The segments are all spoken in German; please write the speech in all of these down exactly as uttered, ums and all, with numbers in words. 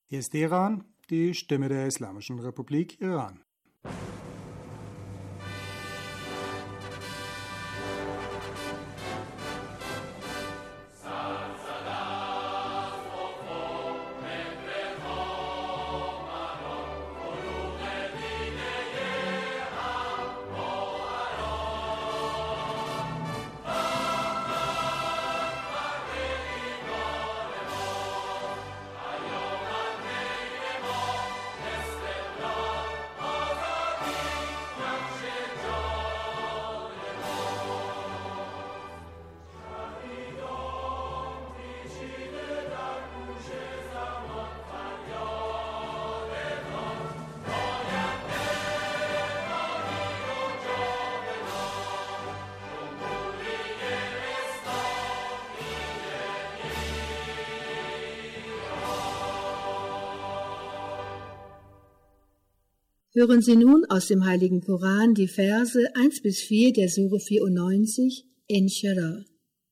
Hier ist Iran, die Stimme der Islamischen Republik Iran. Hören Sie nun aus dem Heiligen Koran die Verse eins bis vier der Sure vierundneunzig, Inschirah.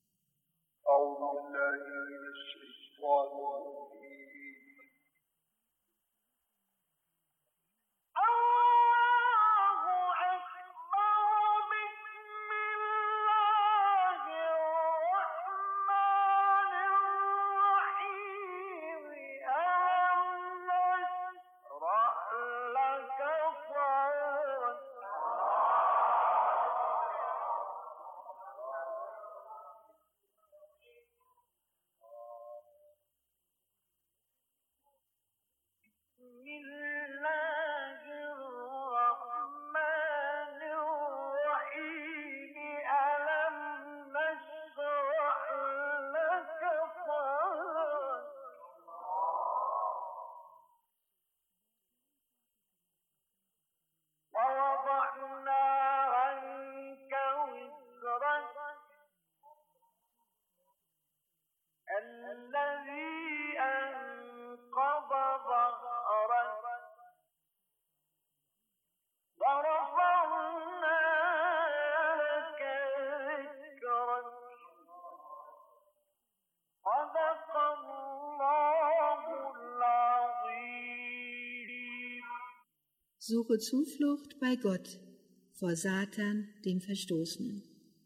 Suche Zuflucht bei Gott vor Satan, dem Verstoßenen.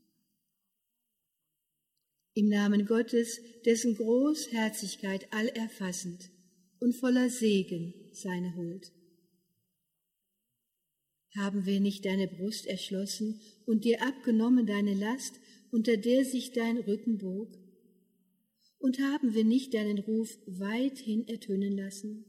Im Namen Gottes, dessen Großherzigkeit allerfassend und voller Segen seine Huld. Haben wir nicht deine Brust erschlossen und dir abgenommen deine Last, unter der sich dein Rücken bog? Und haben wir nicht deinen Ruf weithin ertönen lassen?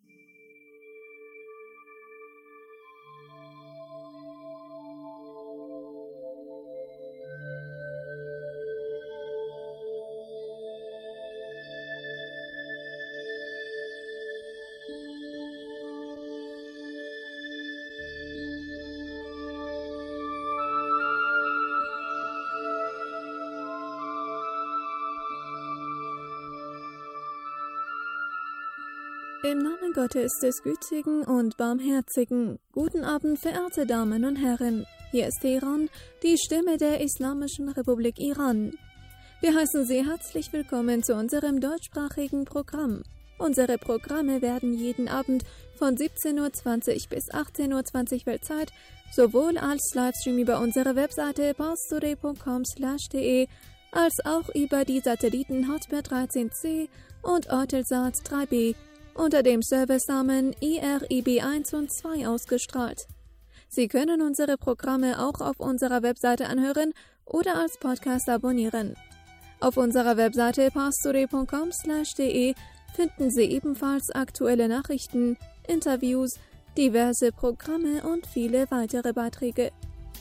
Im Namen Gottes des Gütigen und Barmherzigen. Guten Abend, verehrte Damen und Herren. Hier ist Teheran, die Stimme der Islamischen Republik Iran. Wir heißen Sie herzlich willkommen zu unserem deutschsprachigen Programm. Unsere Programme werden jeden Abend von siebzehn Uhr zwanzig bis achtzehn Uhr zwanzig Weltzeit sowohl als Livestream über unsere Webseite pastore punkt com slash de als auch über die Satelliten Hotbird dreizehn C und Eutelsat drei B unter dem Servicenamen I R I B eins und zwei ausgestrahlt. Sie können unsere Programme auch auf unserer Webseite anhören oder als Podcast abonnieren. Auf unserer Webseite pastore punkt com slash de finden Sie ebenfalls aktuelle Nachrichten, Interviews, diverse Programme und viele weitere Beiträge.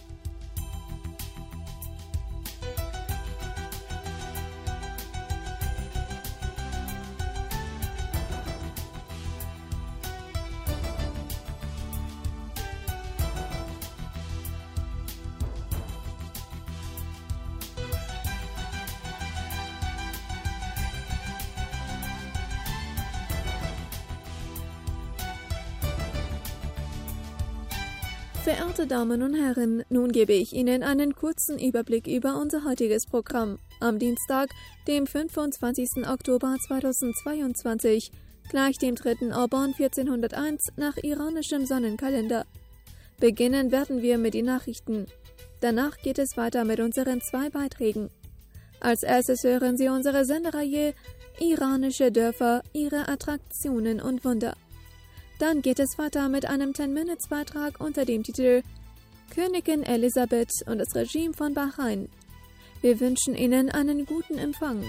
Verehrte Damen und Herren, nun gebe ich Ihnen einen kurzen Überblick über unser heutiges Programm. Am Dienstag, dem fünfundzwanzigsten Oktober zweitausendzweiundzwanzig, gleich dem dritten Orban vierzehnhunderteins nach iranischem Sonnenkalender. Beginnen werden wir mit den Nachrichten. Danach geht es weiter mit unseren zwei Beiträgen. Als erstes hören Sie unsere Sendereihe Iranische Dörfer, ihre Attraktionen und Wunder. Dann geht es weiter mit einem zehn-Minutes-Beitrag unter dem Titel Königin Elisabeth und das Regime von Bahrain. Wir wünschen Ihnen einen guten Empfang.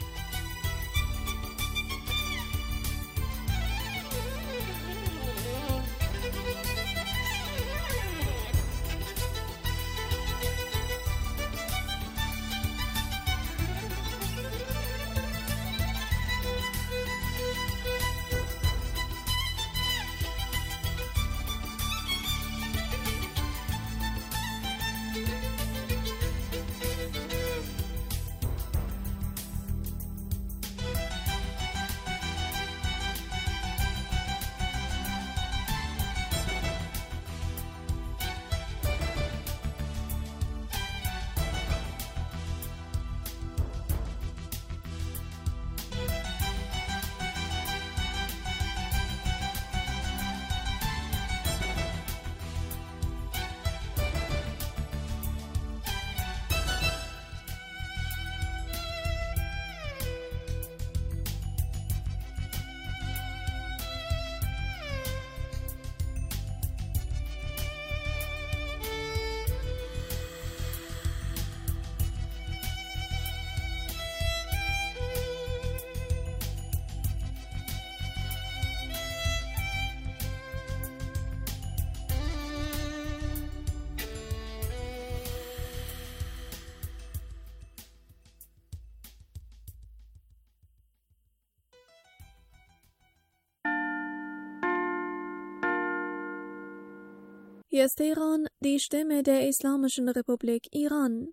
Hier ist Teheran, die Stimme der Islamischen Republik Iran.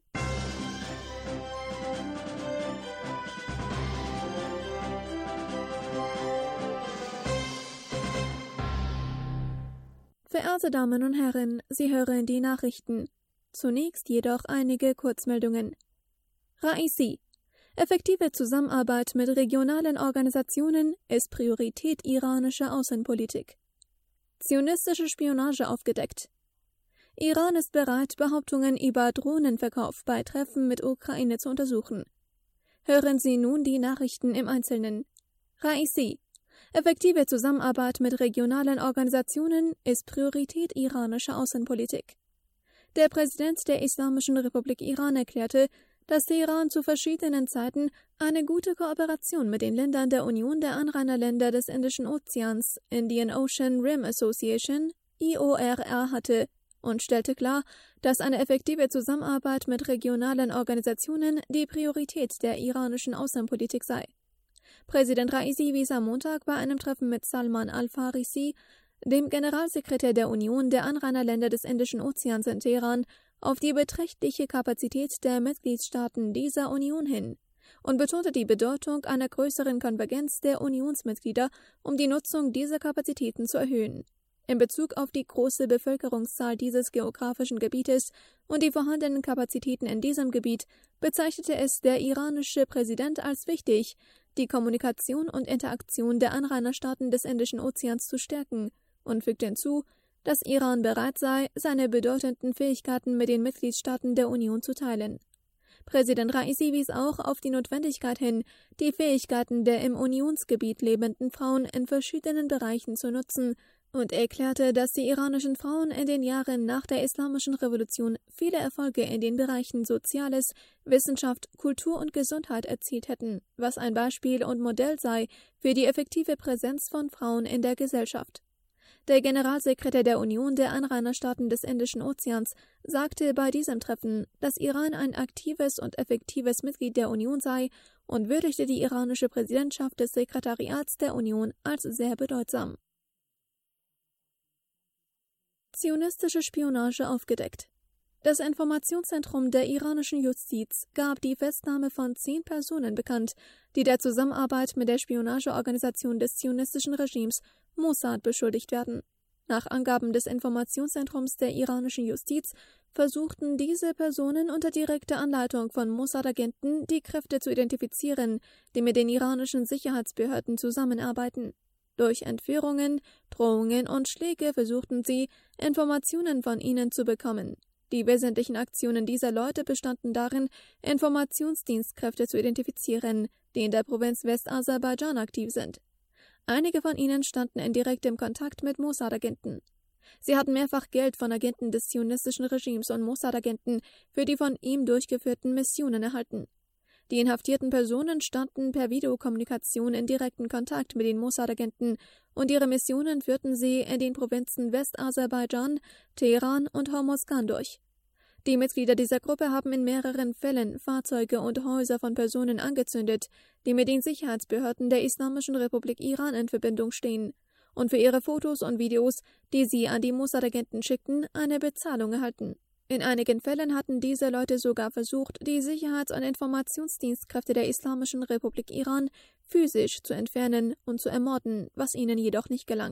Verehrte Damen und Herren, Sie hören die Nachrichten. Zunächst jedoch einige Kurzmeldungen. Raisi: Effektive Zusammenarbeit mit regionalen Organisationen ist Priorität iranischer Außenpolitik. Zionistische Spionage aufgedeckt. Iran ist bereit, Behauptungen über Drohnenverkauf bei Treffen mit Ukraine zu untersuchen. Hören Sie nun die Nachrichten im Einzelnen. Raisi: Effektive Zusammenarbeit mit regionalen Organisationen ist Priorität iranischer Außenpolitik. Der Präsident der Islamischen Republik Iran erklärte, dass Teheran zu verschiedenen Zeiten eine gute Kooperation mit den Ländern der Union der Anrainerländer des Indischen Ozeans, Indian Ocean Rim Association, I O R R, hatte und stellte klar, dass eine effektive Zusammenarbeit mit regionalen Organisationen die Priorität der iranischen Außenpolitik sei. Präsident Raisi wies am Montag bei einem Treffen mit Salman al-Farisi, dem Generalsekretär der Union der Anrainerländer des Indischen Ozeans in Teheran, auf die beträchtliche Kapazität der Mitgliedstaaten dieser Union hin und betonte die Bedeutung einer größeren Konvergenz der Unionsmitglieder, um die Nutzung dieser Kapazitäten zu erhöhen. In Bezug auf die große Bevölkerungszahl dieses geografischen Gebietes und die vorhandenen Kapazitäten in diesem Gebiet bezeichnete es der iranische Präsident als wichtig, die Kommunikation und Interaktion der Anrainerstaaten des Indischen Ozeans zu stärken und fügte hinzu, dass Iran bereit sei, seine bedeutenden Fähigkeiten mit den Mitgliedstaaten der Union zu teilen. Präsident Raisi wies auch auf die Notwendigkeit hin, die Fähigkeiten der im Unionsgebiet lebenden Frauen in verschiedenen Bereichen zu nutzen und erklärte, dass die iranischen Frauen in den Jahren nach der Islamischen Revolution viele Erfolge in den Bereichen Soziales, Wissenschaft, Kultur und Gesundheit erzielt hätten, was ein Beispiel und Modell sei für die effektive Präsenz von Frauen in der Gesellschaft. Der Generalsekretär der Union der Anrainerstaaten des Indischen Ozeans sagte bei diesem Treffen, dass Iran ein aktives und effektives Mitglied der Union sei und würdigte die iranische Präsidentschaft des Sekretariats der Union als sehr bedeutsam. Zionistische Spionage aufgedeckt. Das Informationszentrum der iranischen Justiz gab die Festnahme von zehn Personen bekannt, die der Zusammenarbeit mit der Spionageorganisation des zionistischen Regimes Mossad beschuldigt werden. Nach Angaben des Informationszentrums der iranischen Justiz versuchten diese Personen unter direkter Anleitung von Mossad-Agenten die Kräfte zu identifizieren, die mit den iranischen Sicherheitsbehörden zusammenarbeiten. Durch Entführungen, Drohungen und Schläge versuchten sie, Informationen von ihnen zu bekommen. Die wesentlichen Aktionen dieser Leute bestanden darin, Informationsdienstkräfte zu identifizieren, die in der Provinz Westaserbaidschan aktiv sind. Einige von ihnen standen in direktem Kontakt mit Mossad-Agenten. Sie hatten mehrfach Geld von Agenten des zionistischen Regimes und Mossad-Agenten für die von ihm durchgeführten Missionen erhalten. Die inhaftierten Personen standen per Videokommunikation in direkten Kontakt mit den Mossad-Agenten und ihre Missionen führten sie in den Provinzen Westaserbaidschan, Teheran und Hormozgan durch. Die Mitglieder dieser Gruppe haben in mehreren Fällen Fahrzeuge und Häuser von Personen angezündet, die mit den Sicherheitsbehörden der Islamischen Republik Iran in Verbindung stehen, und für ihre Fotos und Videos, die sie an die Mossad-Agenten schickten, eine Bezahlung erhalten. In einigen Fällen hatten diese Leute sogar versucht, die Sicherheits- und Informationsdienstkräfte der Islamischen Republik Iran physisch zu entfernen und zu ermorden, was ihnen jedoch nicht gelang.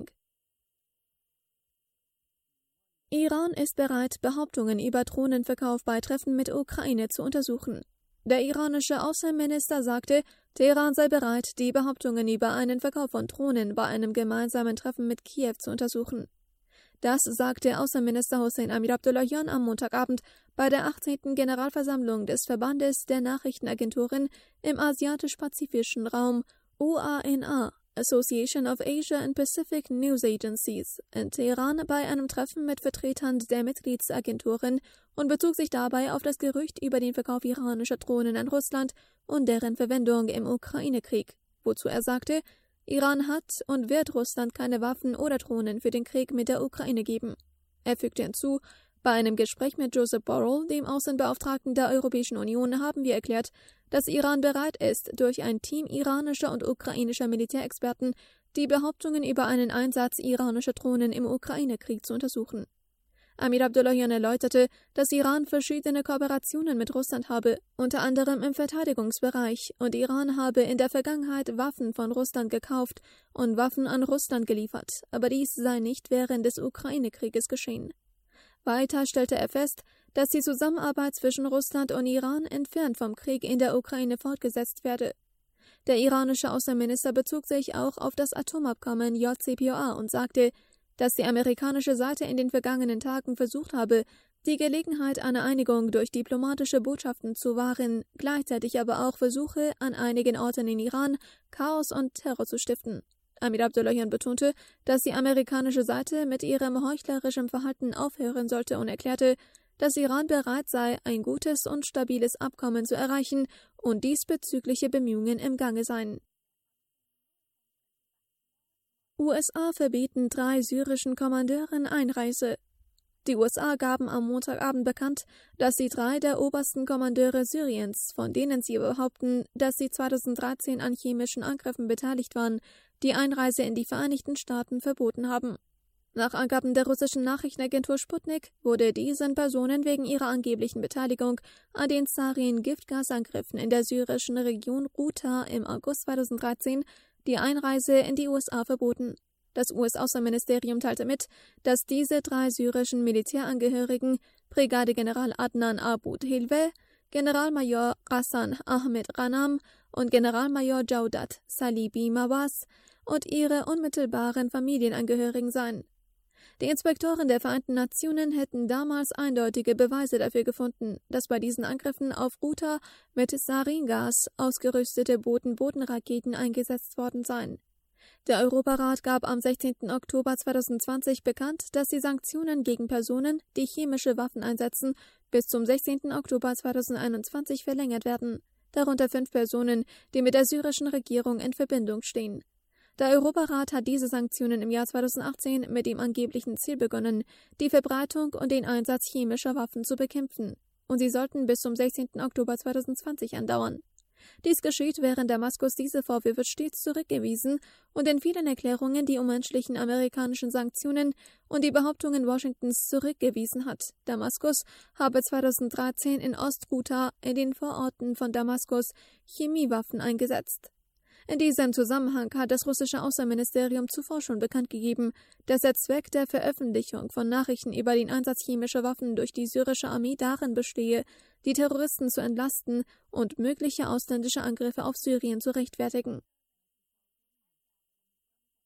Iran ist bereit, Behauptungen über Drohnenverkauf bei Treffen mit Ukraine zu untersuchen. Der iranische Außenminister sagte, Teheran sei bereit, die Behauptungen über einen Verkauf von Drohnen bei einem gemeinsamen Treffen mit Kiew zu untersuchen. Das sagte Außenminister Hossein Amir-Abdollahian am Montagabend bei der achtzehnten Generalversammlung des Verbandes der Nachrichtenagenturen im asiatisch-pazifischen Raum O A N A, Association of Asia and Pacific News Agencies, in Teheran bei einem Treffen mit Vertretern der Mitgliedsagenturen und bezog sich dabei auf das Gerücht über den Verkauf iranischer Drohnen an Russland und deren Verwendung im Ukraine-Krieg, wozu er sagte, Iran hat und wird Russland keine Waffen oder Drohnen für den Krieg mit der Ukraine geben. Er fügte hinzu, bei einem Gespräch mit Joseph Borrell, dem Außenbeauftragten der Europäischen Union, haben wir erklärt, dass Iran bereit ist, durch ein Team iranischer und ukrainischer Militärexperten die Behauptungen über einen Einsatz iranischer Drohnen im Ukraine-Krieg zu untersuchen. Amir Abdollahian erläuterte, dass Iran verschiedene Kooperationen mit Russland habe, unter anderem im Verteidigungsbereich, und Iran habe in der Vergangenheit Waffen von Russland gekauft und Waffen an Russland geliefert, aber dies sei nicht während des Ukraine-Krieges geschehen. Weiter stellte er fest, dass die Zusammenarbeit zwischen Russland und Iran entfernt vom Krieg in der Ukraine fortgesetzt werde. Der iranische Außenminister bezog sich auch auf das Atomabkommen J C P O A und sagte, dass die amerikanische Seite in den vergangenen Tagen versucht habe, die Gelegenheit einer Einigung durch diplomatische Botschaften zu wahren, gleichzeitig aber auch Versuche, an einigen Orten in Iran Chaos und Terror zu stiften. Amir Abdollahian betonte, dass die amerikanische Seite mit ihrem heuchlerischen Verhalten aufhören sollte und erklärte, dass Iran bereit sei, ein gutes und stabiles Abkommen zu erreichen und diesbezügliche Bemühungen im Gange seien. U S A verbieten drei syrischen Kommandeuren Einreise. Die U S A gaben am Montagabend bekannt, dass sie drei der obersten Kommandeure Syriens, von denen sie behaupten, dass sie zweitausenddreizehn an chemischen Angriffen beteiligt waren, die Einreise in die Vereinigten Staaten verboten haben. Nach Angaben der russischen Nachrichtenagentur Sputnik wurde diesen Personen wegen ihrer angeblichen Beteiligung an den Sarin-Giftgasangriffen in der syrischen Region Ghouta im August zweitausenddreizehn die Einreise in die U S A verboten. Das U S-Außenministerium teilte mit, dass diese drei syrischen Militärangehörigen, Brigadegeneral Adnan Abud Hilve, Generalmajor Ghassan Ahmed Ghanam und Generalmajor Jaudat Salibi Mawaz und ihre unmittelbaren Familienangehörigen seien. Die Inspektoren der Vereinten Nationen hätten damals eindeutige Beweise dafür gefunden, dass bei diesen Angriffen auf Ghouta mit Saringas ausgerüstete Boden-Boden-Raketen eingesetzt worden seien. Der Europarat gab am sechzehnten Oktober zweitausendzwanzig bekannt, dass die Sanktionen gegen Personen, die chemische Waffen einsetzen, bis zum sechzehnten Oktober zweitausendeinundzwanzig verlängert werden, darunter fünf Personen, die mit der syrischen Regierung in Verbindung stehen. Der Europarat hat diese Sanktionen im Jahr zweitausendachtzehn mit dem angeblichen Ziel begonnen, die Verbreitung und den Einsatz chemischer Waffen zu bekämpfen, und sie sollten bis zum sechzehnten Oktober zweitausendzwanzig andauern. Dies geschieht, während Damaskus diese Vorwürfe stets zurückgewiesen und in vielen Erklärungen die unmenschlichen amerikanischen Sanktionen und die Behauptungen Washingtons zurückgewiesen hat. Damaskus habe zweitausenddreizehn in Ost-Ghouta in den Vororten von Damaskus Chemiewaffen eingesetzt. In diesem Zusammenhang hat das russische Außenministerium zuvor schon bekannt gegeben, dass der Zweck der Veröffentlichung von Nachrichten über den Einsatz chemischer Waffen durch die syrische Armee darin bestehe, die Terroristen zu entlasten und mögliche ausländische Angriffe auf Syrien zu rechtfertigen.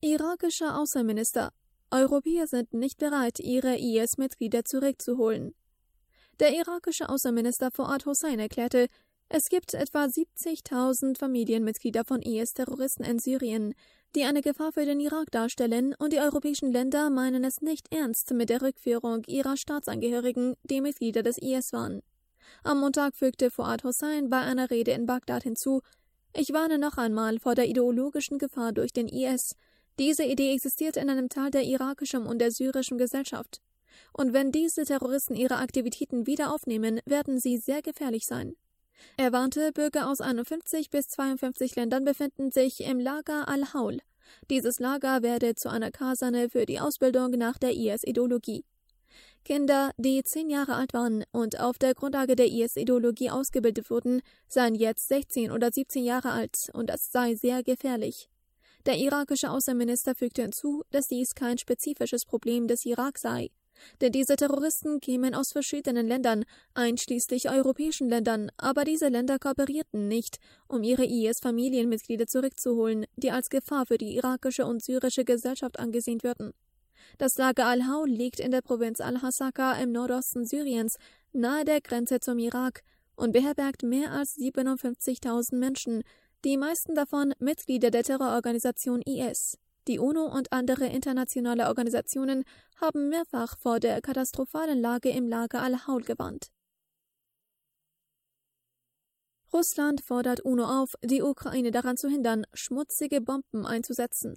Irakischer Außenminister: Europäer sind nicht bereit, ihre I S-Mitglieder zurückzuholen. Der irakische Außenminister Fuad Hussein erklärte, es gibt etwa siebzigtausend Familienmitglieder von I S-Terroristen in Syrien, die eine Gefahr für den Irak darstellen, und die europäischen Länder meinen es nicht ernst mit der Rückführung ihrer Staatsangehörigen, die Mitglieder des I S waren. Am Montag fügte Fuad Hussein bei einer Rede in Bagdad hinzu: Ich warne noch einmal vor der ideologischen Gefahr durch den I S. Diese Idee existiert in einem Teil der irakischen und der syrischen Gesellschaft. Und wenn diese Terroristen ihre Aktivitäten wieder aufnehmen, werden sie sehr gefährlich sein. Er warnte, Bürger aus einundfünfzig bis zweiundfünfzig Ländern befinden sich im Lager Al-Haul. Dieses Lager werde zu einer Kaserne für die Ausbildung nach der I S-Ideologie. Kinder, die zehn Jahre alt waren und auf der Grundlage der I S-Ideologie ausgebildet wurden, seien jetzt sechzehn oder siebzehn Jahre alt, und das sei sehr gefährlich. Der irakische Außenminister fügte hinzu, dass dies kein spezifisches Problem des Irak sei. Denn diese Terroristen kämen aus verschiedenen Ländern, einschließlich europäischen Ländern, aber diese Länder kooperierten nicht, um ihre I S-Familienmitglieder zurückzuholen, die als Gefahr für die irakische und syrische Gesellschaft angesehen würden. Das Lager Al-Haul liegt in der Provinz Al-Hasaka im Nordosten Syriens, nahe der Grenze zum Irak, und beherbergt mehr als siebenundfünfzigtausend Menschen, die meisten davon Mitglieder der Terrororganisation I S. Die UNO und andere internationale Organisationen haben mehrfach vor der katastrophalen Lage im Lager Al-Haul gewarnt. Russland fordert UNO auf, die Ukraine daran zu hindern, schmutzige Bomben einzusetzen.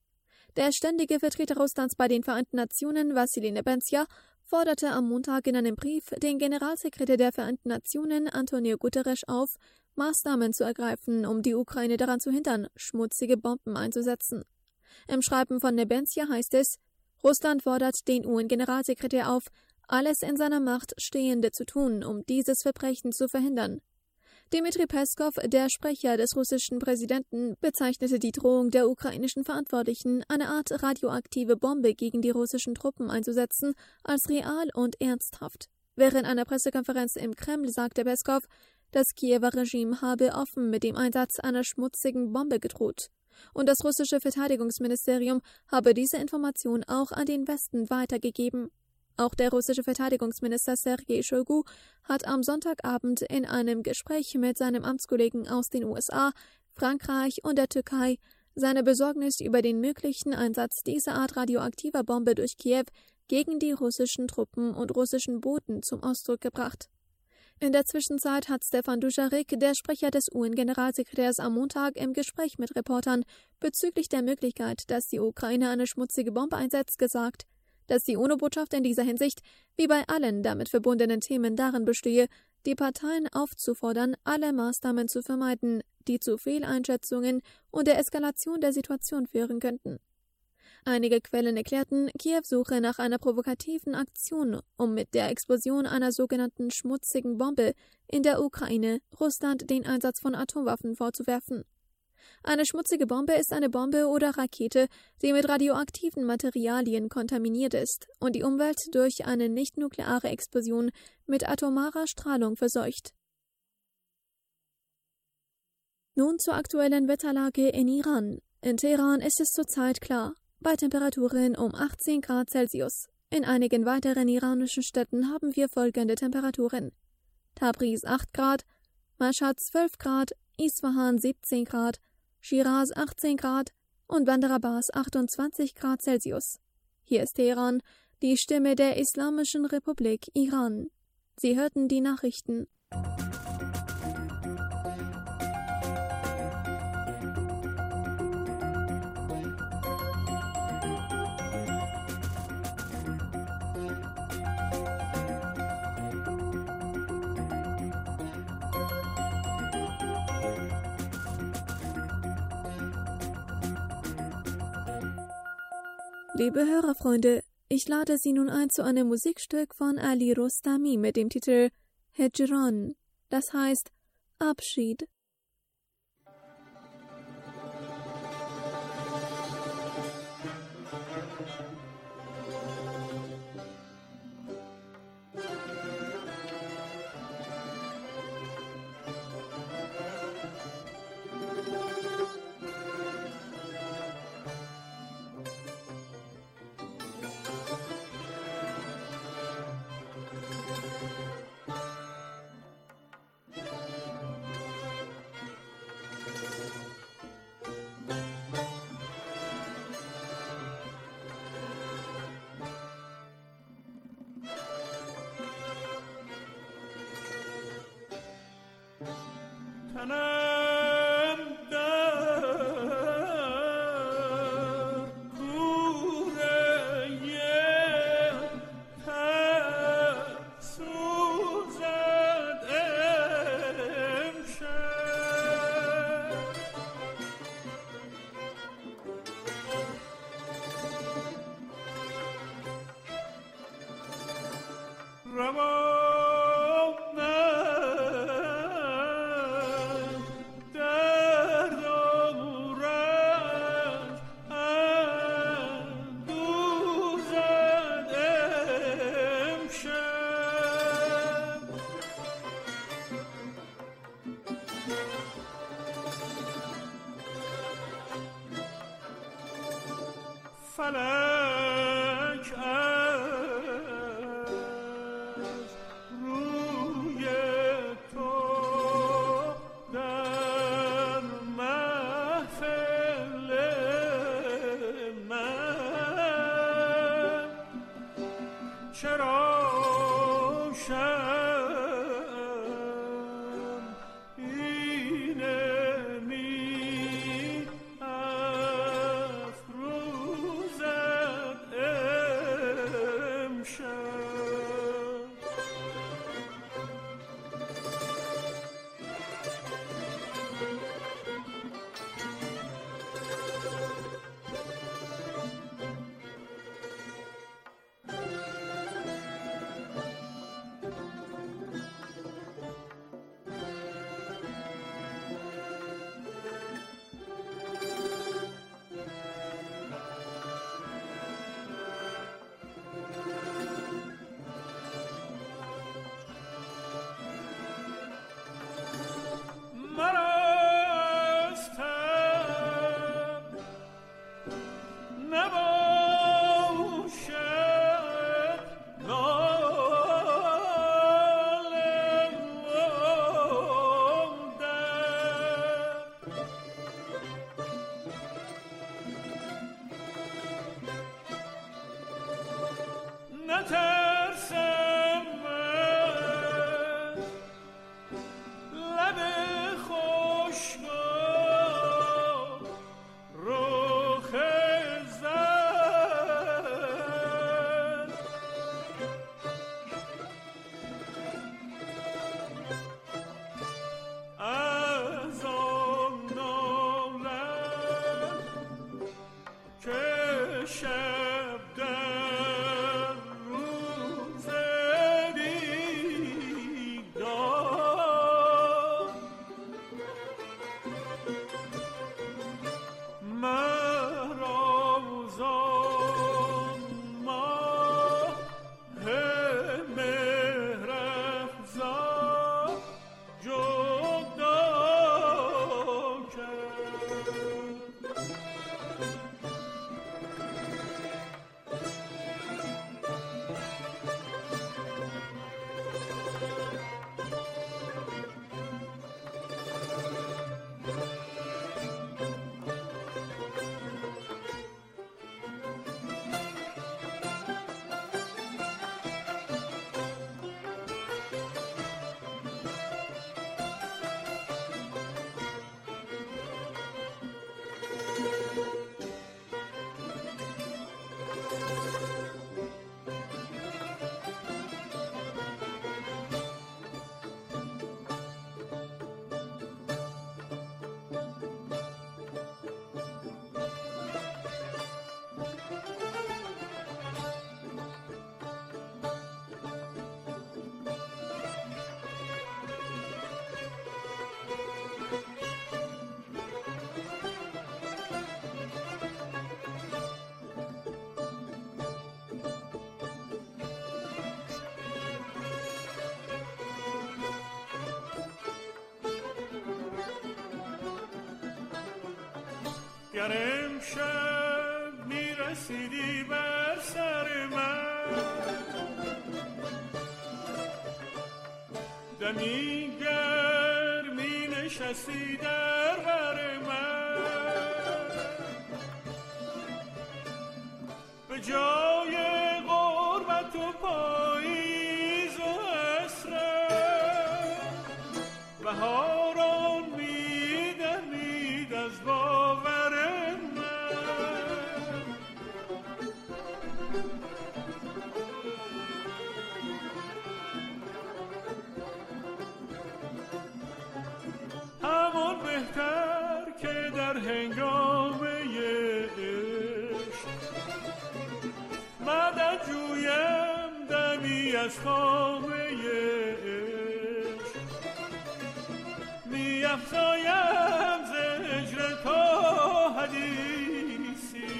Der ständige Vertreter Russlands bei den Vereinten Nationen, Wassily Nebenzia, forderte am Montag in einem Brief den Generalsekretär der Vereinten Nationen, Antonio Guterres, auf, Maßnahmen zu ergreifen, um die Ukraine daran zu hindern, schmutzige Bomben einzusetzen. Im Schreiben von Nebenzia heißt es, Russland fordert den U N-Generalsekretär auf, alles in seiner Macht Stehende zu tun, um dieses Verbrechen zu verhindern. Dmitri Peskov, der Sprecher des russischen Präsidenten, bezeichnete die Drohung der ukrainischen Verantwortlichen, eine Art radioaktive Bombe gegen die russischen Truppen einzusetzen, als real und ernsthaft. Während einer Pressekonferenz im Kreml sagte Peskov, das Kiewer Regime habe offen mit dem Einsatz einer schmutzigen Bombe gedroht. Und das russische Verteidigungsministerium habe diese Information auch an den Westen weitergegeben. Auch der russische Verteidigungsminister Sergei Shoigu hat am Sonntagabend in einem Gespräch mit seinem Amtskollegen aus den U S A, Frankreich und der Türkei seine Besorgnis über den möglichen Einsatz dieser Art radioaktiver Bombe durch Kiew gegen die russischen Truppen und russischen Booten zum Ausdruck gebracht. In der Zwischenzeit hat Stefan Dujarric, der Sprecher des U N-Generalsekretärs, am Montag im Gespräch mit Reportern bezüglich der Möglichkeit, dass die Ukraine eine schmutzige Bombe einsetzt, gesagt, dass die UNO-Botschaft in dieser Hinsicht, wie bei allen damit verbundenen Themen, darin bestehe, die Parteien aufzufordern, alle Maßnahmen zu vermeiden, die zu Fehleinschätzungen und der Eskalation der Situation führen könnten. Einige Quellen erklärten, Kiew suche nach einer provokativen Aktion, um mit der Explosion einer sogenannten schmutzigen Bombe in der Ukraine Russland den Einsatz von Atomwaffen vorzuwerfen. Eine schmutzige Bombe ist eine Bombe oder Rakete, die mit radioaktiven Materialien kontaminiert ist und die Umwelt durch eine nicht-nukleare Explosion mit atomarer Strahlung verseucht. Nun zur aktuellen Wetterlage in Iran. In Teheran ist es zurzeit klar, bei Temperaturen um achtzehn Grad Celsius. In einigen weiteren iranischen Städten haben wir folgende Temperaturen: Tabriz acht Grad, Mashhad zwölf Grad, Isfahan siebzehn Grad, Shiraz achtzehn Grad und Bandar Abbas achtundzwanzig Grad Celsius. Hier ist Teheran, die Stimme der Islamischen Republik Iran. Sie hörten die Nachrichten. Liebe Hörerfreunde, ich lade Sie nun ein zu einem Musikstück von Ali Rostami mit dem Titel Hejran, das heißt Abschied. فلک از روی تو در محفل من چرا گر امشب میرسیدی بر سر من، دمی گرمی نشستی در بر من، به جای غربت و پاییز و حسرت بهاران میدمید از باور من. همون بهتر که در هنگامه عشق مدد جویم دمی از خامه عشق، می افزایم ز هجر تا حدیثی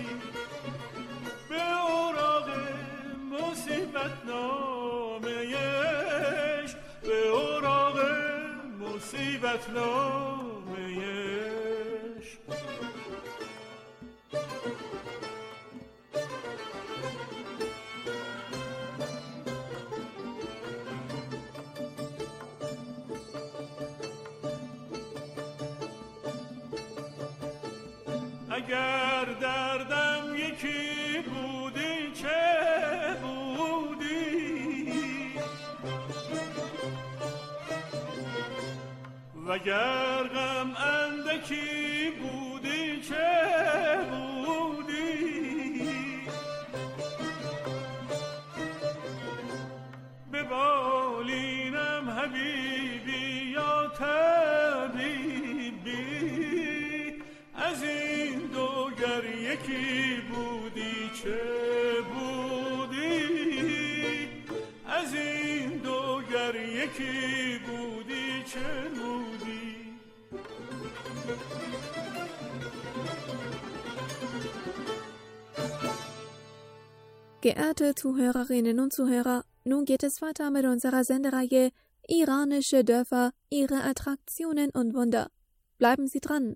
به اوراق مصیبت نامه عشق، به اوراق مصیبت نامه عشق. اگر دردم یکی بودی چه بودی، وگر غم اندکی بودی چه بودی، به بالینم حبیبی یا طبیبی، از این دو گر یکی بودی چه بودی، از این دو گر یکی بودی چه بودی. Geehrte Zuhörerinnen und Zuhörer, nun geht es weiter mit unserer Sendereihe Iranische Dörfer, ihre Attraktionen und Wunder. Bleiben Sie dran!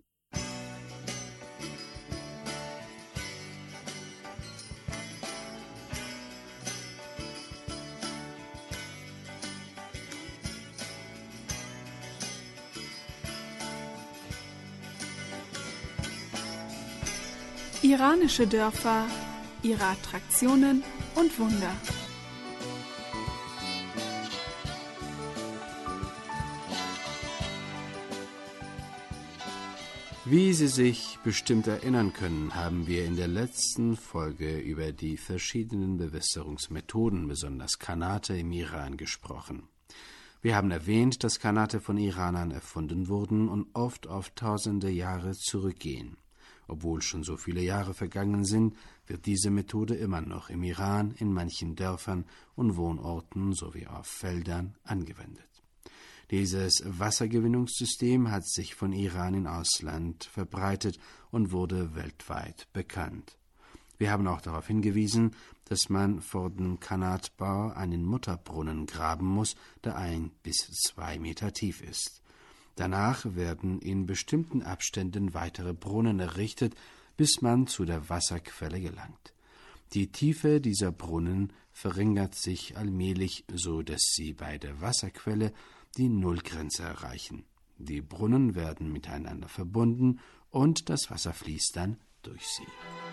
Iranische Dörfer, ihre Attraktionen und Wunder. Wie Sie sich bestimmt erinnern können, haben wir in der letzten Folge über die verschiedenen Bewässerungsmethoden, besonders Kanate im Iran, gesprochen. Wir haben erwähnt, dass Kanate von Iranern erfunden wurden und oft auf tausende Jahre zurückgehen. Obwohl schon so viele Jahre vergangen sind, wird diese Methode immer noch im Iran in manchen Dörfern und Wohnorten sowie auf Feldern angewendet. Dieses Wassergewinnungssystem hat sich von Iran in Ausland verbreitet und wurde weltweit bekannt. Wir haben auch darauf hingewiesen, dass man vor dem Kanatbau einen Mutterbrunnen graben muss, der ein bis zwei Meter tief ist. Danach werden in bestimmten Abständen weitere Brunnen errichtet, bis man zu der Wasserquelle gelangt. Die Tiefe dieser Brunnen verringert sich allmählich, so dass sie bei der Wasserquelle die Nullgrenze erreichen. Die Brunnen werden miteinander verbunden und das Wasser fließt dann durch sie.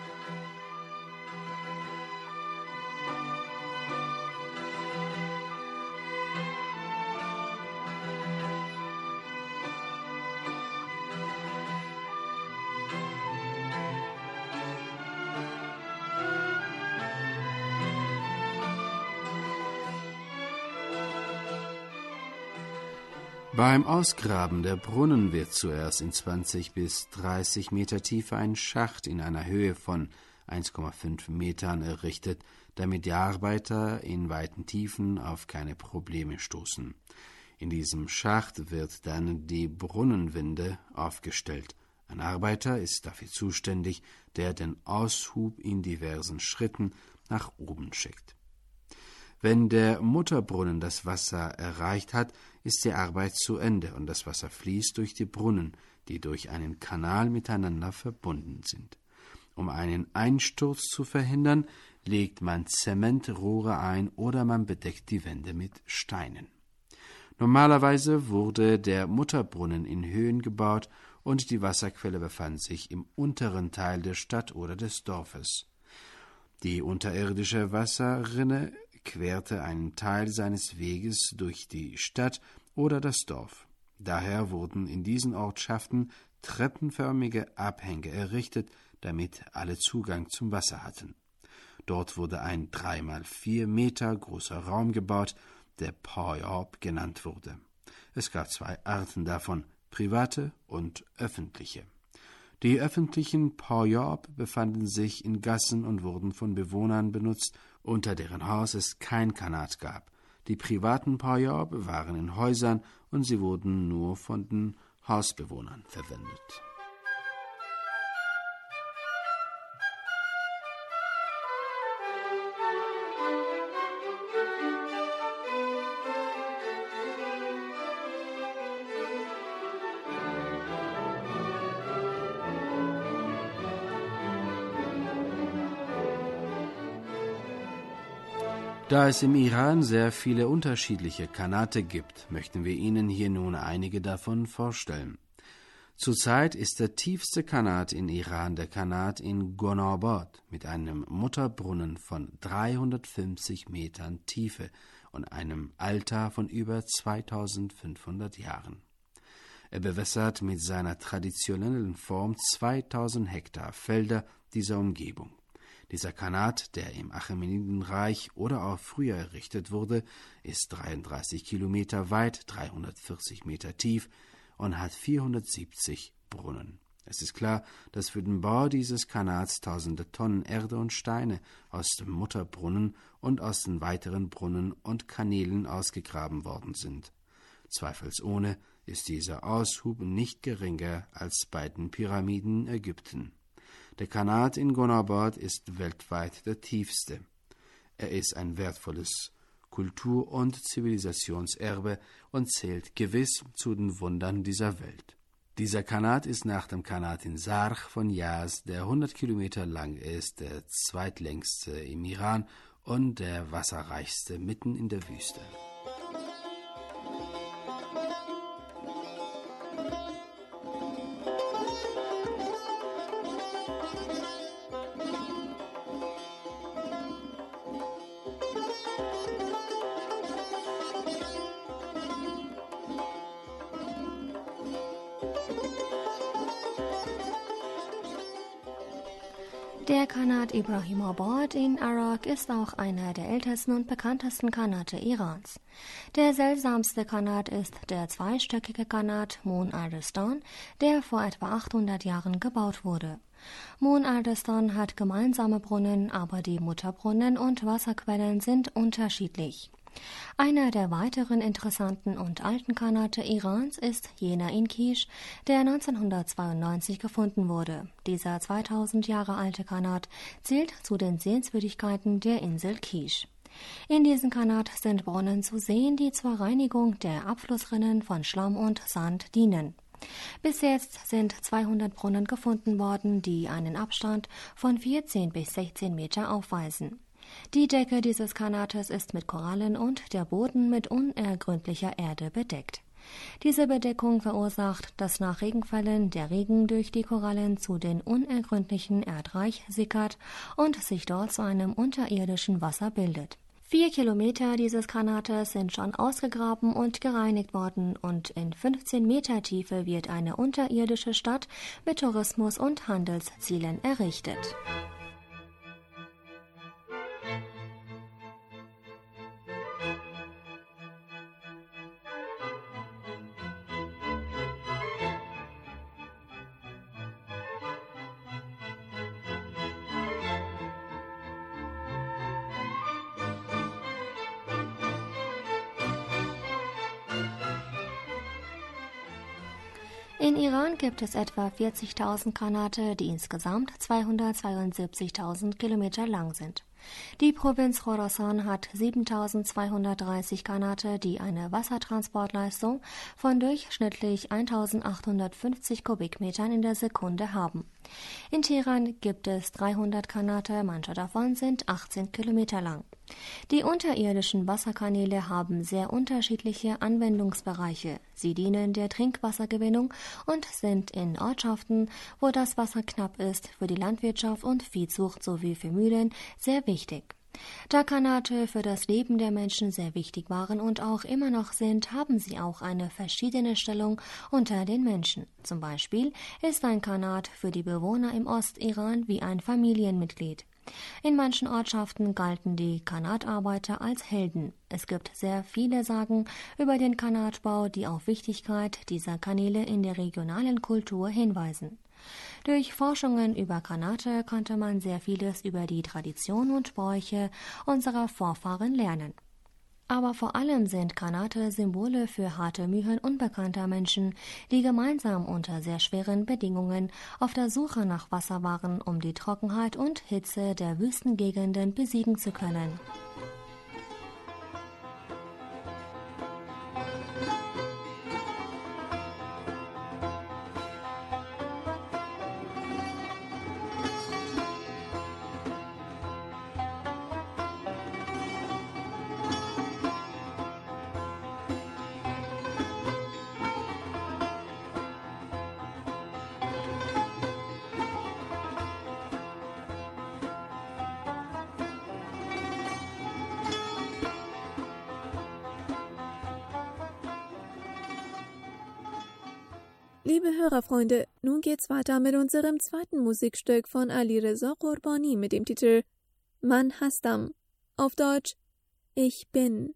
Beim Ausgraben der Brunnen wird zuerst in zwanzig bis dreißig Meter Tiefe ein Schacht in einer Höhe von eins Komma fünf Metern errichtet, damit die Arbeiter in weiten Tiefen auf keine Probleme stoßen. In diesem Schacht wird dann die Brunnenwinde aufgestellt. Ein Arbeiter ist dafür zuständig, der den Aushub in diversen Schritten nach oben schickt. Wenn der Mutterbrunnen das Wasser erreicht hat, ist die Arbeit zu Ende und das Wasser fließt durch die Brunnen, die durch einen Kanal miteinander verbunden sind. Um einen Einsturz zu verhindern, legt man Zementrohre ein oder man bedeckt die Wände mit Steinen. Normalerweise wurde der Mutterbrunnen in Höhen gebaut und die Wasserquelle befand sich im unteren Teil der Stadt oder des Dorfes. Die unterirdische Wasserrinne querte einen Teil seines Weges durch die Stadt oder das Dorf. Daher wurden in diesen Ortschaften treppenförmige Abhänge errichtet, damit alle Zugang zum Wasser hatten. Dort wurde ein drei mal vier Meter großer Raum gebaut, der Poyob genannt wurde. Es gab zwei Arten davon, private und öffentliche. Die öffentlichen Poyob befanden sich in Gassen und wurden von Bewohnern benutzt, unter deren Haus es kein Kanat gab. Die privaten Poyob waren in Häusern und sie wurden nur von den Hausbewohnern verwendet. Da es im Iran sehr viele unterschiedliche Kanate gibt, möchten wir Ihnen hier nun einige davon vorstellen. Zurzeit ist der tiefste Qanat in Iran der Qanat in Gonabad mit einem Mutterbrunnen von dreihundertfünfzig Metern Tiefe und einem Alter von über zweitausendfünfhundert Jahren. Er bewässert mit seiner traditionellen Form zweitausend Hektar Felder dieser Umgebung. Dieser Qanat, der im Achämenidenreich oder auch früher errichtet wurde, ist dreiunddreißig Kilometer weit, dreihundertvierzig Meter tief und hat vierhundertsiebzig Brunnen. Es ist klar, dass für den Bau dieses Qanats tausende Tonnen Erde und Steine aus dem Mutterbrunnen und aus den weiteren Brunnen und Kanälen ausgegraben worden sind. Zweifelsohne ist dieser Aushub nicht geringer als bei den Pyramiden in Ägypten. Der Qanat in Gonabad ist weltweit der tiefste. Er ist ein wertvolles Kultur- und Zivilisationserbe und zählt gewiss zu den Wundern dieser Welt. Dieser Qanat ist nach dem Qanat in Sarch von Yazd, der hundert Kilometer lang ist, der zweitlängste im Iran und der wasserreichste mitten in der Wüste. Der Qanat Ibrahimabad in Arak ist auch einer der ältesten und bekanntesten Qanate Irans. Der seltsamste Qanat ist der zweistöckige Qanat Moon al-Ristan, der vor etwa achthundert Jahren gebaut wurde. Moon al-Ristan hat gemeinsame Brunnen, aber die Mutterbrunnen und Wasserquellen sind unterschiedlich. Einer der weiteren interessanten und alten Qanate Irans ist jener in Kish, der neunzehnhundertzweiundneunzig gefunden wurde. Dieser zweitausend Jahre alte Qanat zählt zu den Sehenswürdigkeiten der Insel Kish. In diesem Qanat sind Brunnen zu sehen, die zur Reinigung der Abflussrinnen von Schlamm und Sand dienen. Bis jetzt sind zweihundert Brunnen gefunden worden, die einen Abstand von vierzehn bis sechzehn Meter aufweisen. Die Decke dieses Qanates ist mit Korallen und der Boden mit unergründlicher Erde bedeckt. Diese Bedeckung verursacht, dass nach Regenfällen der Regen durch die Korallen zu den unergründlichen Erdreich sickert und sich dort zu einem unterirdischen Wasser bildet. Vier Kilometer dieses Qanates sind schon ausgegraben und gereinigt worden und in fünfzehn Meter Tiefe wird eine unterirdische Stadt mit Tourismus- und Handelszielen errichtet. In Iran gibt es etwa vierzigtausend Qanate, die insgesamt zweihundertzweiundsiebzigtausend Kilometer lang sind. Die Provinz Khorasan hat siebentausendzweihundertdreißig Qanate, die eine Wassertransportleistung von durchschnittlich eintausendachthundertfünfzig Kubikmetern in der Sekunde haben. In Teheran gibt es dreihundert Qanate, manche davon sind achtzehn Kilometer lang. Die unterirdischen Wasserkanäle haben sehr unterschiedliche Anwendungsbereiche. Sie dienen der Trinkwassergewinnung und sind in Ortschaften, wo das Wasser knapp ist, für die Landwirtschaft und Viehzucht sowie für Mühlen sehr wichtig. Da Qanate für das Leben der Menschen sehr wichtig waren und auch immer noch sind, haben sie auch eine verschiedene Stellung unter den Menschen. Zum Beispiel ist ein Qanat für die Bewohner im Ostiran wie ein Familienmitglied. In manchen Ortschaften galten die Qanatarbeiter als Helden. Es gibt sehr viele Sagen über den Qanatbau, die auf Wichtigkeit dieser Kanäle in der regionalen Kultur hinweisen. Durch Forschungen über Qanate konnte man sehr vieles über die Tradition und Bräuche unserer Vorfahren lernen. Aber vor allem sind Qanate Symbole für harte Mühen unbekannter Menschen, die gemeinsam unter sehr schweren Bedingungen auf der Suche nach Wasser waren, um die Trockenheit und Hitze der Wüstengegenden besiegen zu können. Liebe Hörerfreunde, nun geht's weiter mit unserem zweiten Musikstück von Ali Reza Qurbani mit dem Titel Man Hastam, auf Deutsch Ich bin.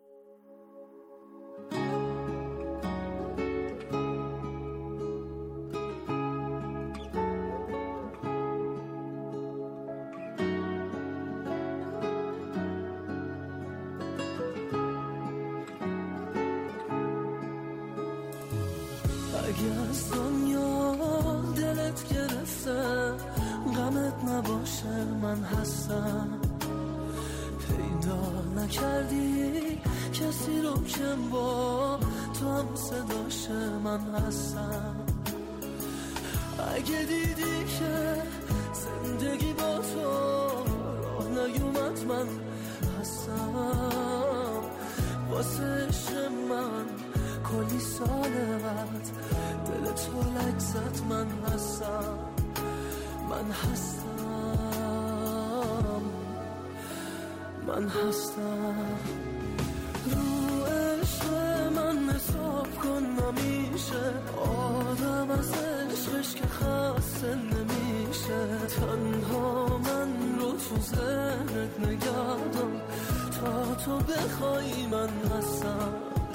اگه از دنیا دلت گرفته غمت نباشه من هستم پیدا نکردی کسی رو که با تو هم صداشه من هستم اگه دیدی که زندگی با تو راه نیومد من هستم واسه عشق من کلی ساله بعد دل تو لگزت من هستم من هستم من هستم رو عشق من حساب کن نمیشه آدم از عشقش که خسته نمیشه تنها من رو تو ذهنت نگه دار تا تو بخوای من هستم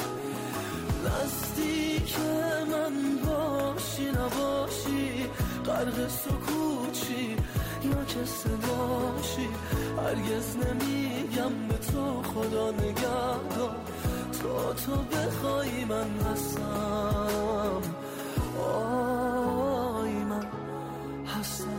نزدیک من باشی نباشی غرق سکوچی یا که صداشی هرگز نمیگم به تو خدا نگهدار تا تو بخوای من هستم آی من هستم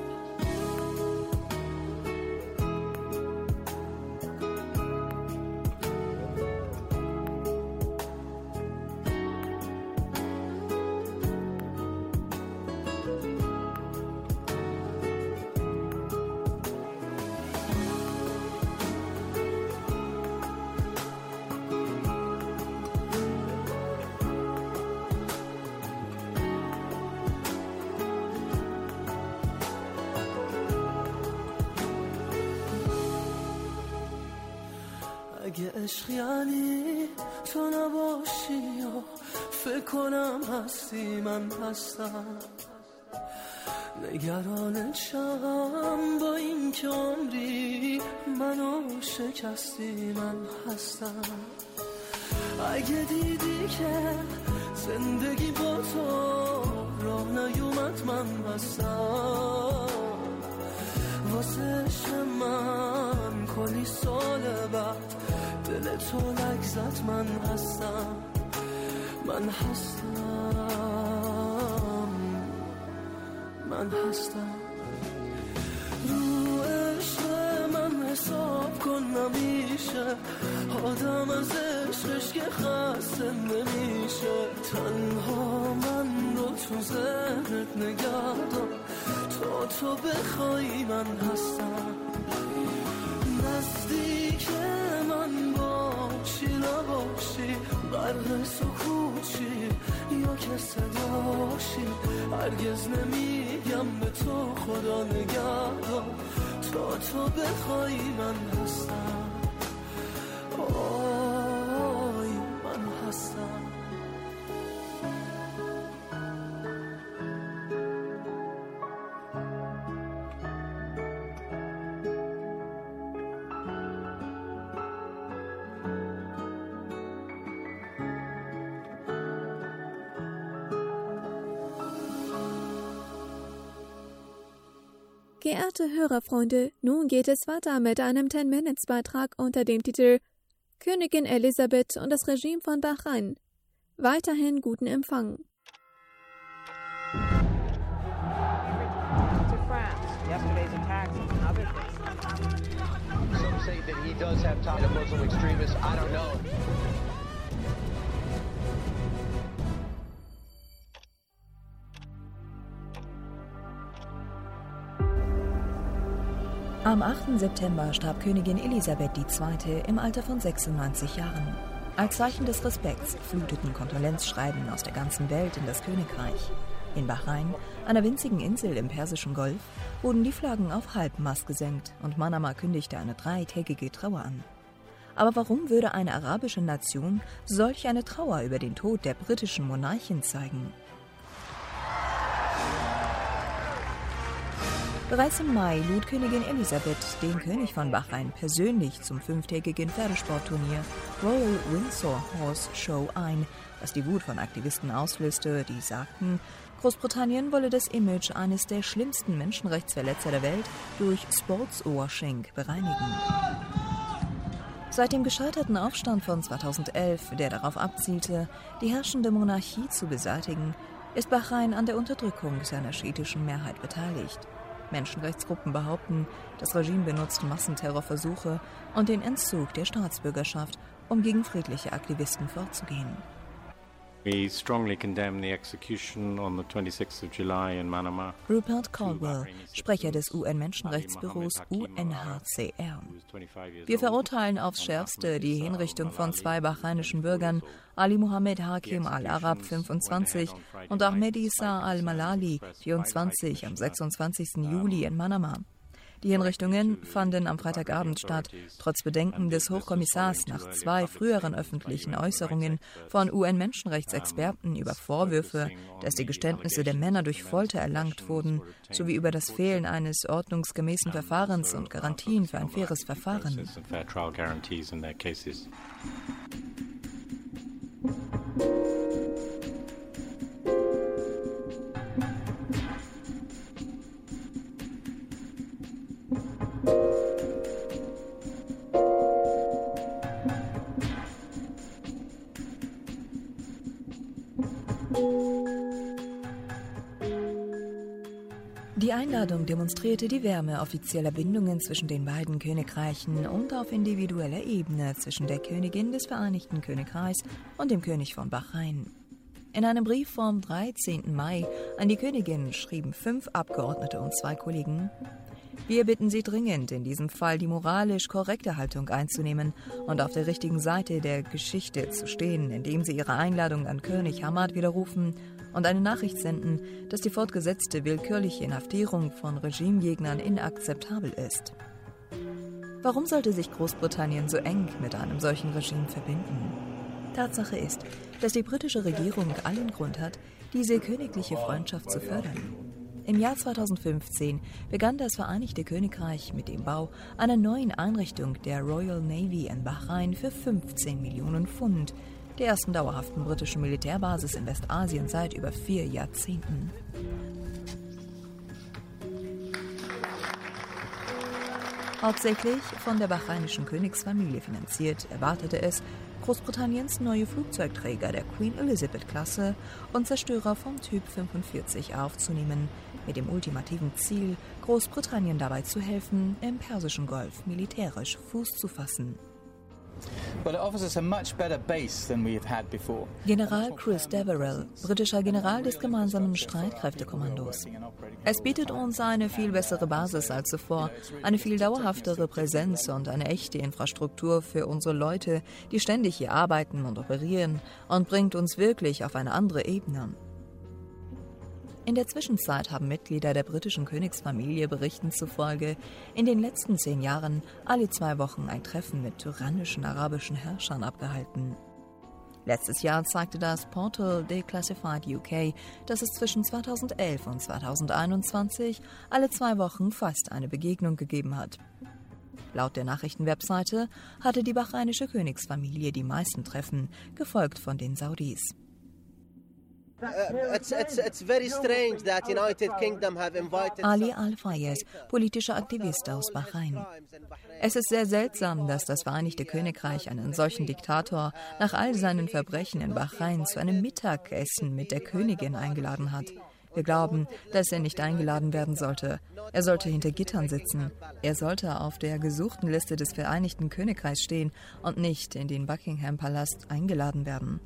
اگه عشق یعنی تو نباشی یا فکر کنم هستی من هستم نگران چم با این که عمری منو شکستی من هستم اگه دیدی که زندگی با تو راه نیومد من هستم واسه عشق من کلی سال بعد دل تو لگزت من هستم من هستم من هستم رو عشق من حساب کن نمیشه آدم از عشقش که خسته نمیشه تنها من رو تو ذهنت نگه دار تا تو بخوای من هستم نزدیک من باشی نباشی غرق سکوچی یا که صداشی هرگز نمیگم به تو خدا نگهدار تا تو بخوای من هستم آی من هستم Geehrte Hörerfreunde, nun geht es weiter mit einem ten-Minutes-Beitrag unter dem Titel Königin Elisabeth und das Regime von Bahrain. Weiterhin guten Empfang. Some say that he does have ties to Muslim extremists. I don't know. Am achten September starb Königin Elisabeth die Zweite im Alter von sechsundneunzig Jahren. Als Zeichen des Respekts fluteten Kondolenzschreiben aus der ganzen Welt in das Königreich. In Bahrain, einer winzigen Insel im Persischen Golf, wurden die Flaggen auf Halbmast gesenkt und Manama kündigte eine dreitägige Trauer an. Aber warum würde eine arabische Nation solch eine Trauer über den Tod der britischen Monarchin zeigen? Bereits im Mai lud Königin Elisabeth den König von Bahrain persönlich zum fünftägigen Pferdesportturnier Royal Windsor Horse Show ein, was die Wut von Aktivisten auslöste, die sagten, Großbritannien wolle das Image eines der schlimmsten Menschenrechtsverletzer der Welt durch Sportswashing bereinigen. Seit dem gescheiterten Aufstand von zweitausendelf, der darauf abzielte, die herrschende Monarchie zu beseitigen, ist Bahrain an der Unterdrückung seiner schiitischen Mehrheit beteiligt. Menschenrechtsgruppen behaupten, das Regime benutzt Massenterrorversuche und den Entzug der Staatsbürgerschaft, um gegen friedliche Aktivisten vorzugehen. We strongly condemn the execution on the twenty-sixth of July in Manama. Rupert Caldwell, Sprecher des U N-Menschenrechtsbüros U N H C R. Wir verurteilen aufs Schärfste die Hinrichtung von zwei bahreinischen Bürgern, Ali Mohammed Hakim al-Arab, fünfundzwanzig, und Ahmed Issa al-Malali, vierundzwanzig, am sechsundzwanzigsten Juli in Manama. Die Hinrichtungen fanden am Freitagabend statt, trotz Bedenken des Hochkommissars nach zwei früheren öffentlichen Äußerungen von U N-Menschenrechtsexperten über Vorwürfe, dass die Geständnisse der Männer durch Folter erlangt wurden, sowie über das Fehlen eines ordnungsgemäßen Verfahrens und Garantien für ein faires Verfahren. Die Einladung demonstrierte die Wärme offizieller Bindungen zwischen den beiden Königreichen und auf individueller Ebene zwischen der Königin des Vereinigten Königreichs und dem König von Bahrain. In einem Brief vom dreizehnten Mai an die Königin schrieben fünf Abgeordnete und zwei Kollegen: Wir bitten Sie dringend, in diesem Fall die moralisch korrekte Haltung einzunehmen und auf der richtigen Seite der Geschichte zu stehen, indem Sie Ihre Einladung an König Hamad widerrufen und eine Nachricht senden, dass die fortgesetzte willkürliche Inhaftierung von Regimegegnern inakzeptabel ist. Warum sollte sich Großbritannien so eng mit einem solchen Regime verbinden? Tatsache ist, dass die britische Regierung allen Grund hat, diese königliche Freundschaft zu fördern. Im Jahr zweitausendfünfzehn begann das Vereinigte Königreich mit dem Bau einer neuen Einrichtung der Royal Navy in Bahrain für fünfzehn Millionen Pfund, der ersten dauerhaften britischen Militärbasis in Westasien seit über vier Jahrzehnten. Hauptsächlich von der bahreinischen Königsfamilie finanziert, erwartete es, Großbritanniens neue Flugzeugträger der Queen Elizabeth-Klasse und Zerstörer vom Typ fünfundvierzig aufzunehmen, mit dem ultimativen Ziel, Großbritannien dabei zu helfen, im Persischen Golf militärisch Fuß zu fassen. General Chris Deverell, britischer General des gemeinsamen Streitkräftekommandos. Es bietet uns eine viel bessere Basis als zuvor, eine viel dauerhaftere Präsenz und eine echte Infrastruktur für unsere Leute, die ständig hier arbeiten und operieren, und bringt uns wirklich auf eine andere Ebene. In der Zwischenzeit haben Mitglieder der britischen Königsfamilie Berichten zufolge in den letzten zehn Jahren alle zwei Wochen ein Treffen mit tyrannischen arabischen Herrschern abgehalten. Letztes Jahr zeigte das Portal Declassified U K, dass es zwischen zweitausendelf und zweitausendeinundzwanzig alle zwei Wochen fast eine Begegnung gegeben hat. Laut der Nachrichtenwebseite hatte die bahrainische Königsfamilie die meisten Treffen, gefolgt von den Saudis. Ali Al-Fayez, politischer Aktivist aus Bahrain. Es ist sehr seltsam, dass das Vereinigte Königreich einen solchen Diktator nach all seinen Verbrechen in Bahrain zu einem Mittagessen mit der Königin eingeladen hat. Wir glauben, dass er nicht eingeladen werden sollte. Er sollte hinter Gittern sitzen. Er sollte auf der gesuchten Liste des Vereinigten Königreichs stehen und nicht in den Buckingham-Palast eingeladen werden.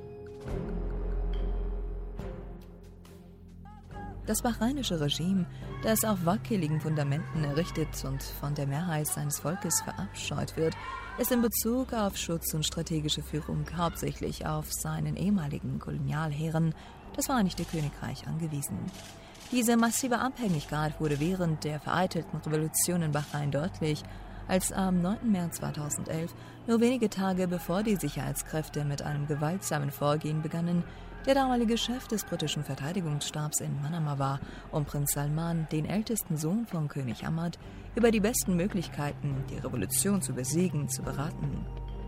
Das bahrainische Regime das auf wackeligen Fundamenten errichtet und von der Mehrheit seines Volkes verabscheut wird, ist in Bezug auf Schutz und strategische Führung hauptsächlich auf seinen ehemaligen Kolonialherren, das Vereinigte Königreich, angewiesen. Diese massive Abhängigkeit wurde während der vereitelten Revolution in Bahrain deutlich, als am neunten März zweitausendelf, nur wenige Tage bevor die Sicherheitskräfte mit einem gewaltsamen Vorgehen begannen, der damalige Chef des britischen Verteidigungsstabs in Manama war, um Prinz Salman, den ältesten Sohn von König Ahmad, über die besten Möglichkeiten, die Revolution zu besiegen, zu beraten.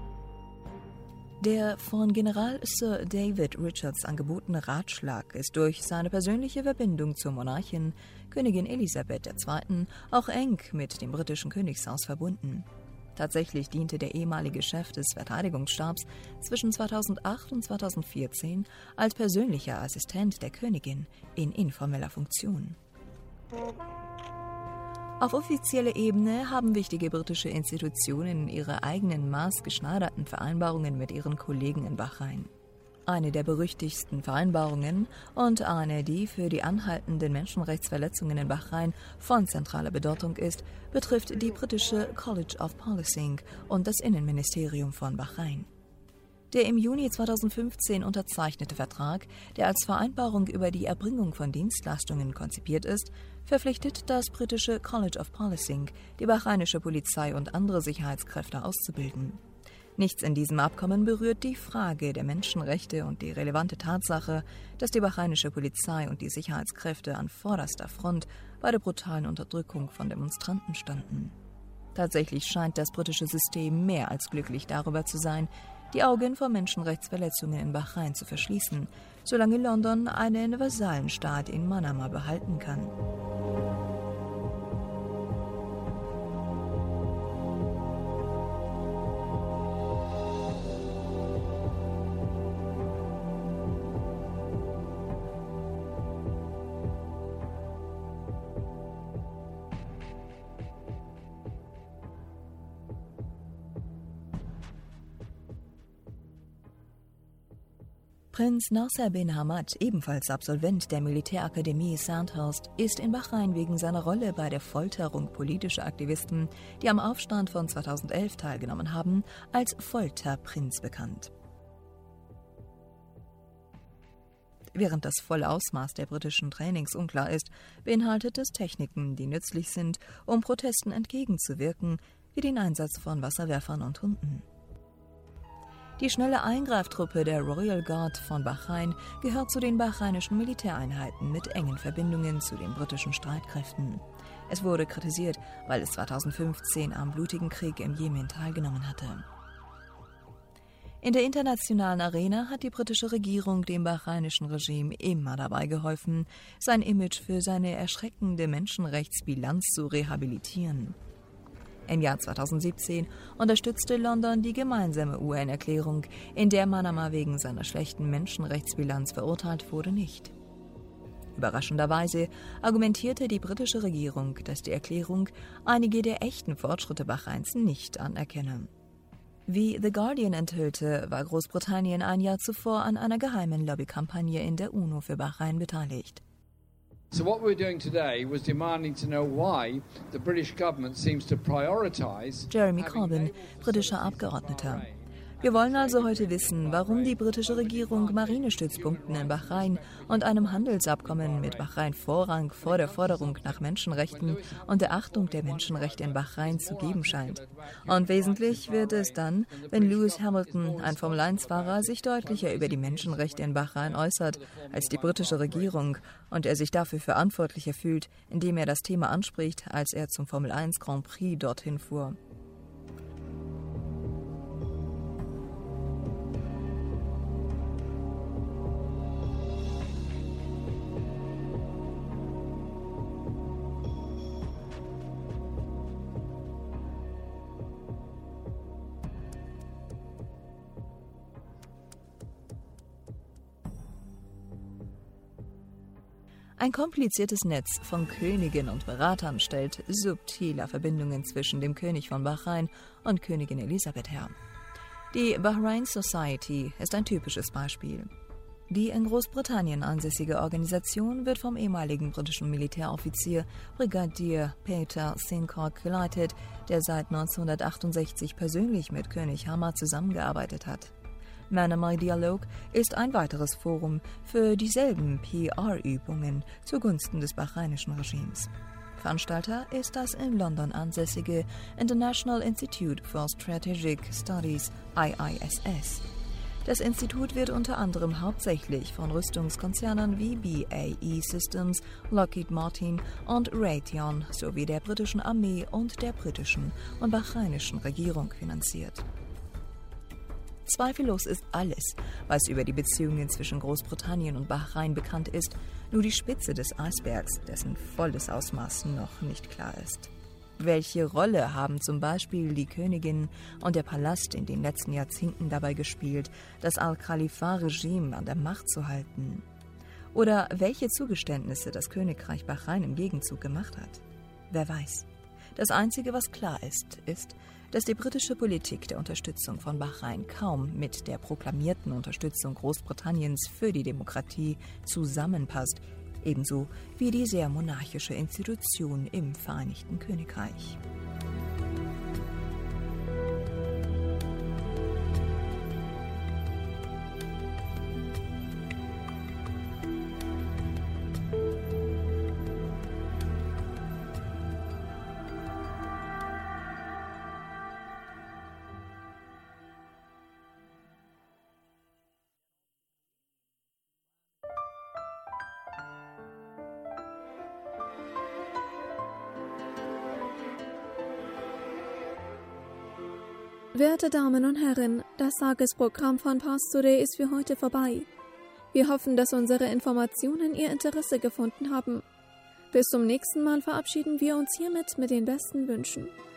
Der von General Sir David Richards angebotene Ratschlag ist durch seine persönliche Verbindung zur Monarchin, Königin Elisabeth der Zweite., auch eng mit dem britischen Königshaus verbunden. Tatsächlich diente der ehemalige Chef des Verteidigungsstabs zwischen zweitausendacht und zweitausendvierzehn als persönlicher Assistent der Königin in informeller Funktion. Auf offizieller Ebene haben wichtige britische Institutionen ihre eigenen maßgeschneiderten Vereinbarungen mit ihren Kollegen in Bahrain. Eine der berüchtigsten Vereinbarungen und eine, die für die anhaltenden Menschenrechtsverletzungen in Bahrain von zentraler Bedeutung ist, betrifft die britische College of Policing und das Innenministerium von Bahrain. Der im Juni zweitausendfünfzehn unterzeichnete Vertrag, der als Vereinbarung über die Erbringung von Dienstleistungen konzipiert ist, verpflichtet das britische College of Policing, die bahrainische Polizei und andere Sicherheitskräfte auszubilden. Nichts in diesem Abkommen berührt die Frage der Menschenrechte und die relevante Tatsache, dass die bahrainische Polizei und die Sicherheitskräfte an vorderster Front bei der brutalen Unterdrückung von Demonstranten standen. Tatsächlich scheint das britische System mehr als glücklich darüber zu sein, die Augen vor Menschenrechtsverletzungen in Bahrain zu verschließen, solange London einen Vasallenstaat in Manama behalten kann. Prinz Nasser bin Hamad, ebenfalls Absolvent der Militärakademie Sandhurst, ist in Bahrain wegen seiner Rolle bei der Folterung politischer Aktivisten, die am Aufstand von zweitausendelf teilgenommen haben, als Folterprinz bekannt. Während das volle Ausmaß der britischen Trainings unklar ist, beinhaltet es Techniken, die nützlich sind, um Protesten entgegenzuwirken, wie den Einsatz von Wasserwerfern und Hunden. Die schnelle Eingreiftruppe der Royal Guard von Bahrain gehört zu den bahrainischen Militäreinheiten mit engen Verbindungen zu den britischen Streitkräften. Es wurde kritisiert, weil es zweitausendfünfzehn am blutigen Krieg im Jemen teilgenommen hatte. In der internationalen Arena hat die britische Regierung dem bahrainischen Regime immer dabei geholfen, sein Image für seine erschreckende Menschenrechtsbilanz zu rehabilitieren. Im Jahr zweitausendsiebzehn unterstützte London die gemeinsame U N-Erklärung, in der Manama wegen seiner schlechten Menschenrechtsbilanz verurteilt wurde, nicht. Überraschenderweise argumentierte die britische Regierung, dass die Erklärung einige der echten Fortschritte Bahrains nicht anerkenne. Wie The Guardian enthüllte, war Großbritannien ein Jahr zuvor an einer geheimen Lobbykampagne in der UNO für Bahrain beteiligt. So what we're doing today was demanding to know why the British government seems to prioritize Jeremy Corbyn, britischer Abgeordneter. Wir wollen also heute wissen, warum die britische Regierung Marinestützpunkten in Bahrain und einem Handelsabkommen mit Bahrain Vorrang vor der Forderung nach Menschenrechten und der Achtung der Menschenrechte in Bahrain zu geben scheint. Und wesentlich wird es dann, wenn Lewis Hamilton, ein Formel eins Fahrer, sich deutlicher über die Menschenrechte in Bahrain äußert als die britische Regierung und er sich dafür verantwortlicher fühlt, indem er das Thema anspricht, als er zum Formel eins Grand Prix dorthin fuhr. Ein kompliziertes Netz von Königen und Beratern stellt subtile Verbindungen zwischen dem König von Bahrain und Königin Elisabeth her. Die Bahrain Society ist ein typisches Beispiel. Die in Großbritannien ansässige Organisation wird vom ehemaligen britischen Militäroffizier Brigadier Peter Sincock geleitet, der seit neunzehnhundertachtundsechzig persönlich mit König Hamad zusammengearbeitet hat. Manama Dialog ist ein weiteres Forum für dieselben P R-Übungen zugunsten des bahreinischen Regimes. Veranstalter ist das in London ansässige International Institute for Strategic Studies I I S S. Das Institut wird unter anderem hauptsächlich von Rüstungskonzernen wie B A E Systems, Lockheed Martin und Raytheon sowie der britischen Armee und der britischen und bahreinischen Regierung finanziert. Zweifellos ist alles, was über die Beziehungen zwischen Großbritannien und Bahrain bekannt ist, nur die Spitze des Eisbergs, dessen volles Ausmaß noch nicht klar ist. Welche Rolle haben zum Beispiel die Königin und der Palast in den letzten Jahrzehnten dabei gespielt, das Al-Khalifa-Regime an der Macht zu halten? Oder welche Zugeständnisse das Königreich Bahrain im Gegenzug gemacht hat? Wer weiß. Das Einzige, was klar ist, ist, dass die britische Politik der Unterstützung von Bahrain kaum mit der proklamierten Unterstützung Großbritanniens für die Demokratie zusammenpasst, ebenso wie die sehr monarchische Institution im Vereinigten Königreich. Werte Damen und Herren, das Tagesprogramm von Pars Today ist für heute vorbei. Wir hoffen, dass unsere Informationen Ihr Interesse gefunden haben. Bis zum nächsten Mal verabschieden wir uns hiermit mit den besten Wünschen.